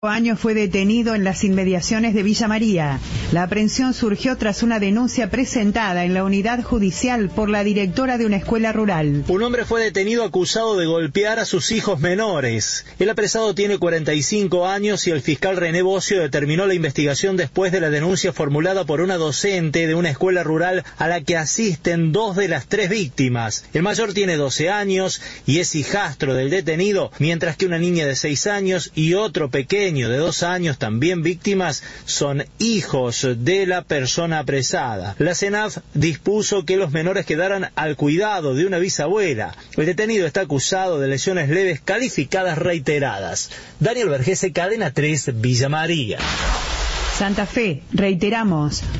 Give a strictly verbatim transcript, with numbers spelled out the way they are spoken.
años fue detenido en las inmediaciones de Villa María. La aprehensión surgió tras una denuncia presentada en la unidad judicial por la directora de una escuela rural. Un hombre fue detenido acusado de golpear a sus hijos menores. El apresado tiene cuarenta y cinco años y el fiscal René Bocio determinó la investigación después de la denuncia formulada por una docente de una escuela rural a la que asisten dos de las tres víctimas. El mayor tiene doce años y es hijastro del detenido, mientras que una niña de seis años y otro pequeño de dos años, también víctimas, son hijos de la persona apresada. La CENAF dispuso que los menores quedaran al cuidado de una bisabuela. El detenido está acusado de lesiones leves calificadas reiteradas. Daniel Vergese, Cadena tres, Villa María. Santa Fe, reiteramos,